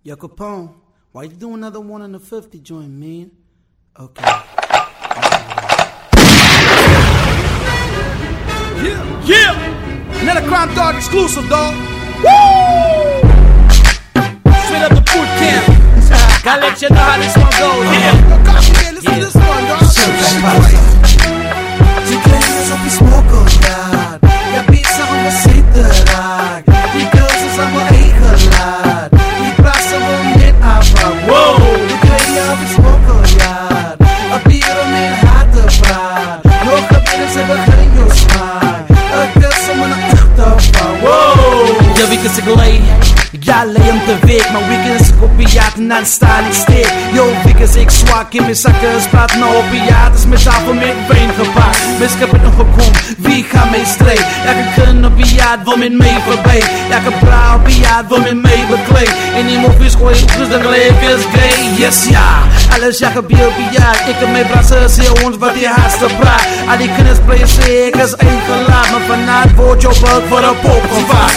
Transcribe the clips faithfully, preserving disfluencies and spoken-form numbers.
Yo, Capone, why you do another one on the fifty joint, man? Okay. Yeah, yeah! Another Crime Dog exclusive, dog. Woo! Straight up the boot camp. Gotta let you know how this one goes. Yeah. Gosh, man, listen yeah. to this one, dog. Die Kleine ist auf die Smoke, ja. Ja, Pizza und was seht ihr da? Die Girls ist am Eichelad. Die Brasse wollen mit aber, wow. Die Kleine auf die Smoke, ja. A Bier und mit harte Brat. Noch ein Bier ist aber kein Jusmak. A Girls und eine Achterfahrt, wow. Ja, wie geht's dir gelei? Ja, lei om de week, maar weekends ik opiaten aan staan ik steek. Yo, weekends ik zwak in mijn zakken, spraat naar opiaten, met tafel met been gepakt. Mis heb het nog gekomen, wie gaat mee streek? Ja, ik kan opiaat, wil met mee voorbij. Ja, ik brouw opiaat, wil met mee bekleed. En die movies gooi ik dus de gelijk is gay. Yes, ja, alles ja, ik ben opiaat. Ik heb mijn brassen, zie ons wat die haast praat. Al die kennis play zeker is één gelaat, maar vanavond wordt je op voor een pop gevaar.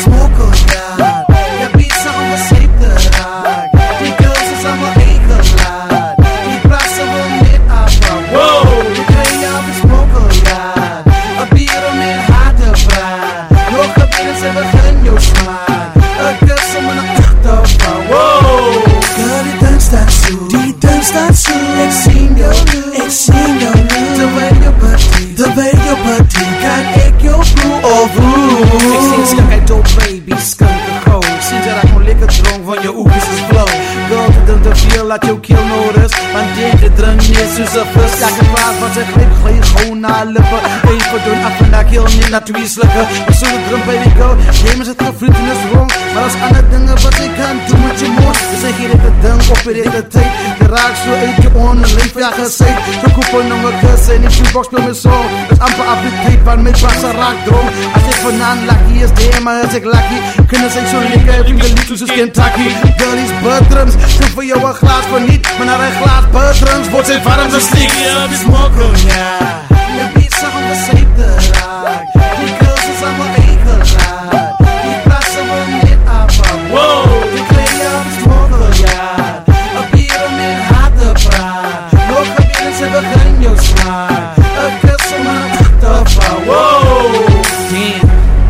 Ja, pizza on the safe the rock. Die girls is aan mijn Eichelad. Die brassen wil met afval. Wow! Die krijg op de smokkel, ja. A bier om met harte praat. Nog een binnen zijn we geen Jusmak. A kus om een achterval. Wow! Girl, die dans dat zo. Die dans dat zo. Ik zie jou nu. Ik zie jou nu. Terwijl je party. Terwijl je party. Kan ik jou bloe over. Ik zie skunk uit dope baby, skunk de goal. Zie dat ik moet lekker dronk van je oekjes is flow. Girl, te te veel, laat jou kill notice. Want denk de drang niet zo ze first. Ja, ik praat van zijn greep, ga je gewoon naar lippen. Even doen, af en naar kill, niet naar twee slikken. We zullen drum baby go. Game is het gefriet en is wrong. Maar als andere dingen wat ik kan doen met je mond. We zeg hier de ding op in de tijd. Je raakt zo uit je on, een leef ja gezegd. Zo koepel nog een kus en die shoebox speel me zo. Dus amper op de tape, waar mijn passen raakt droom. Als ik vanaan lucky is, damn, maar als ik lucky. Kunnen ze zo lekker, ik wil niet zoals Kentucky. Girlies, buttons, ze voor jou een glaas voor niet. Maar naar een glaas buttons wordt zijn warm zo sneak. Ja, die smokkel, ja. Ja, pizza on the safe the rock. Die girls is aan mijn Eichelad. Die brassen wil met afval. Wow! Die krijg op de smokkel, ja. A bier om met harte praat. Nog een binnen zijn we geen Jusmak. A kus om een achterval. Wow! Damn,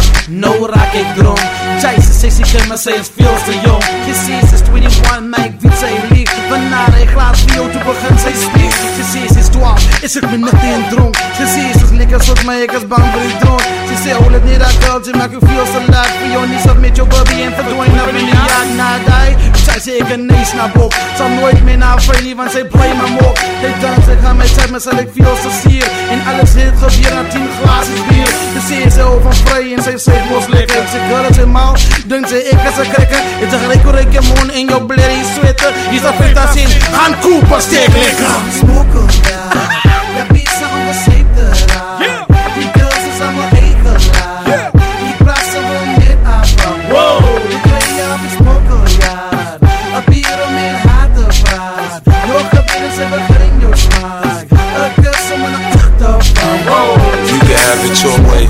no raak ik droom. Jason zegt ze kan maar zij is veel te jong. Je ziet ze is eenentwintig, maar ik weet zij lief. Vandaar een glaas bio, toen begint zij spiek. Je ziet ze is twaalf, is ik me net in dronk. Je ziet ze is lekker zoals mij, ik is bang voor die dronk. Ze zegt hold het niet dat girl, ze maakt je veel te laat. Voor jou niet zo met je baby en verdwijnen naar in de jacht naar die. Zij zegt ik een neus naar bok. Zal nooit meer naar vreemd, want zij blij me mok. Hij danst, ik ga mij tijd, maar zal ik veel te sier. En alles hit gebeurt na tien glazen bier. Je ziet ze over vrij en zij zegt moest lekker. Ik zeg girl, het is mal. Denk ze ik als een krikker. Je zegt ik hoor ik je mond in jouw blerry sweater. Je zegt fit als in gaan koepen steek lekker. Smokkel, ja. Ja, pizza on the safe the rock. Die girls is aan mijn Eichelad. Die brassen wil met afval. Wow! Die krijg op de smokkel, ja. A bier om met harte praat. Nog een binnen zijn we geen Jusmak. A kus om een achterval. Wow! You can have it your way.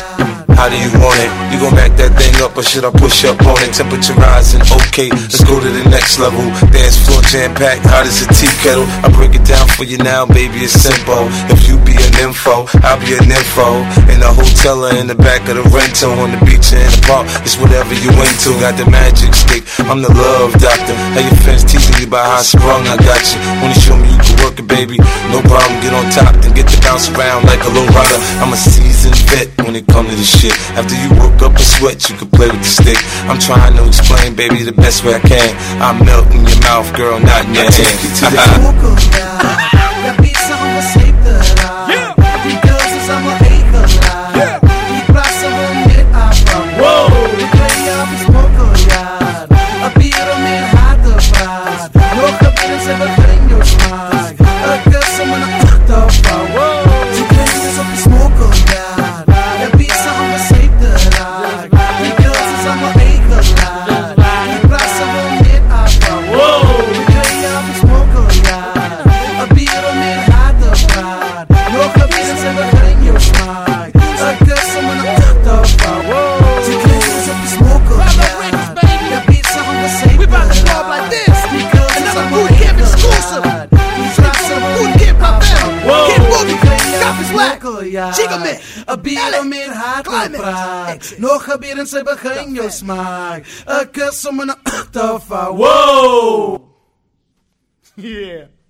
How do you want it? You gon' back that thing up or should I push up on it? Temperature rising, okay, let's go to the next level. Dance floor jam-packed, hot as a tea kettle. I break it down for you now, baby, it's simple. If you be an info, I'll be an info. In a hotel or in the back of the rental, on the beach or in the park, it's whatever you into. Got the magic stick, I'm the love doctor. How your friends teasing you about how I sprung, I got you. Wanna show me you can work it, baby? No problem, get on top, then get to bounce around like a low rider. I'm a seasoned vet when it comes to this shit. After you work up a sweat, you can play with the stick. I'm trying to explain, baby, the best way I can. I'm melting your mouth, girl, not in your hand. Take you to the smokkel, yeah. Ja, pizza on the safe the rock. Die girls is aan mijn Eichelad. Die brassen wil met afval. Wow! Die krijg op de smokkel, ja. A bier om met harte praat. Nog een binnen zijn we geen Jusmak. A kus om een achterval. Wow! Die krijg is op de smokkel, ja. Ja, pizza on the safe the rock. Die girls is aan mijn Eichelad. Die brassen wil met afval. Wow! Die krijg op de smokkel, ja. A bier ja. Een bier met haar te praat. Nog gebeuren ze begin jou smaak. Een kus om een te vouwen. Wow! Yeah.